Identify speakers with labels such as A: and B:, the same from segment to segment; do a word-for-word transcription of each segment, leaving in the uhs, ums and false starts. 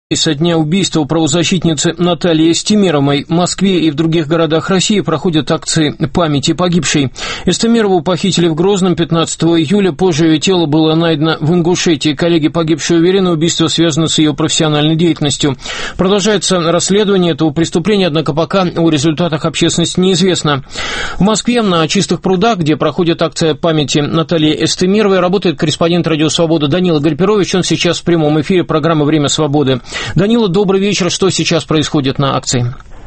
A: Со дня убийства правозащитницы Натальи Эстемировой в Москве и в других городах России проходят акции памяти погибшей. Эстемирову похитили в Грозном пятнадцатого июля, позже ее тело было найдено в Ингушетии. Коллеги погибшей уверены, убийство связано с ее профессиональной деятельностью. Продолжается расследование этого преступления, однако пока о результатах общественности неизвестно. В Москве на Чистых прудах, где проходит акция памяти Натальи Эстемировой, работает корреспондент «Радио Свобода» Данила Гальперович. Он сейчас в прямом эфире программы «Время свободы». Данила, добрый вечер. Что сейчас происходит на акции?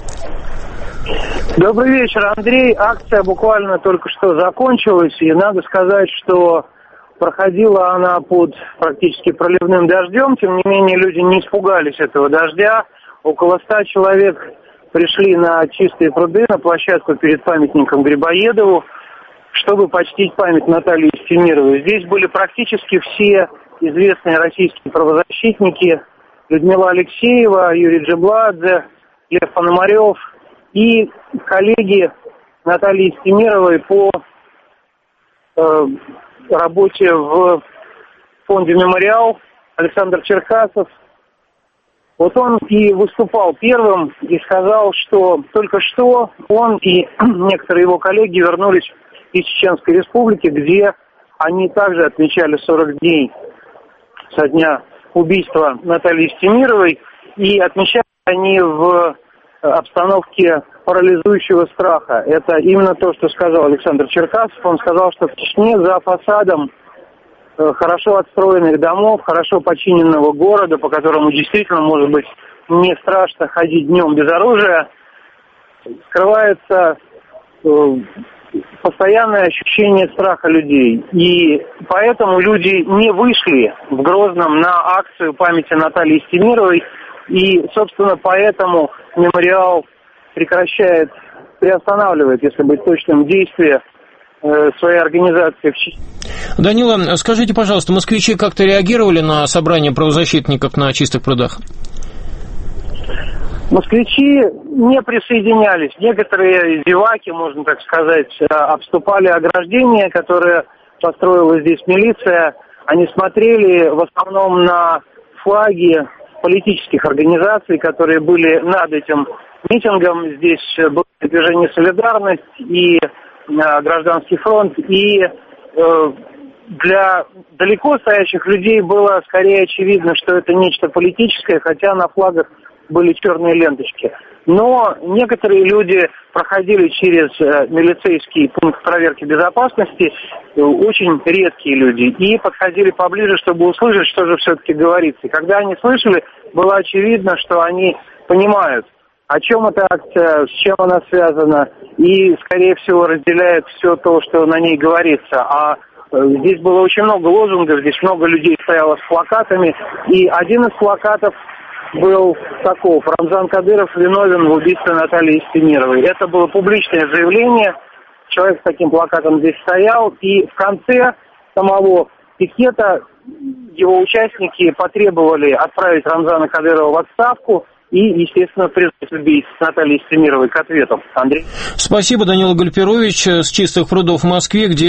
B: Добрый вечер, Андрей. Акция буквально только что закончилась, и надо сказать, что проходила она под практически проливным дождем. Тем не менее, люди не испугались этого дождя. Около ста человек пришли на Чистые пруды, на площадку перед памятником Грибоедову, чтобы почтить память Натальи Эстемировой. Здесь были практически все известные российские правозащитники: Людмила Алексеева, Юрий Джебладзе, Лев Пономарев и коллеги Натальи Эстемировой по э, работе в фонде «Мемориал» Александр Черкасов. Вот он и выступал первым и сказал, что только что он и некоторые его коллеги вернулись из Чеченской Республики, где они также отмечали сорок дней со дня убийства Натальи Эстемировой, и отмечали они в обстановке парализующего страха. Это именно то, что сказал Александр Черкасов. Он сказал, что в Чечне за фасадом хорошо отстроенных домов, хорошо починенного города, по которому действительно, может быть, не страшно ходить днем без оружия, скрывается постоянное ощущение страха людей. И поэтому люди не вышли в Грозном на акцию памяти Натальи Эстемировой. И, собственно, поэтому «Мемориал» прекращает, приостанавливает, если быть точным, действия э, своей организации в Чечне.
A: Данила, скажите, пожалуйста, москвичи как-то реагировали на собрание правозащитников на Чистых прудах?
B: Москвичи не присоединялись. Некоторые зеваки, можно так сказать, обступали ограждение, которое построила здесь милиция. Они смотрели в основном на флаги политических организаций, которые были над этим митингом. Здесь было движение «Солидарность» и Гражданский фронт. И для далеко стоящих людей было скорее очевидно, что это нечто политическое, хотя на флагах были черные ленточки. Но некоторые люди проходили через милицейский пункт проверки безопасности, очень редкие люди, и подходили поближе, чтобы услышать, что же все-таки говорится. И когда они слышали, было очевидно, что они понимают, о чем эта акция, с чем она связана, и, скорее всего, разделяют все то, что на ней говорится. А здесь было очень много лозунгов, здесь много людей стояло с плакатами, и один из плакатов был таков: Рамзан Кадыров виновен в убийстве Натальи Эстемировой. Это было публичное заявление, человек с таким плакатом здесь стоял, и в конце самого пикета его участники потребовали отправить Рамзана Кадырова в отставку и, естественно, призвать убийц Натальи Эстемировой к ответу. Андрей.
A: Спасибо, Данила Гальперович с Чистых прудов в Москве, где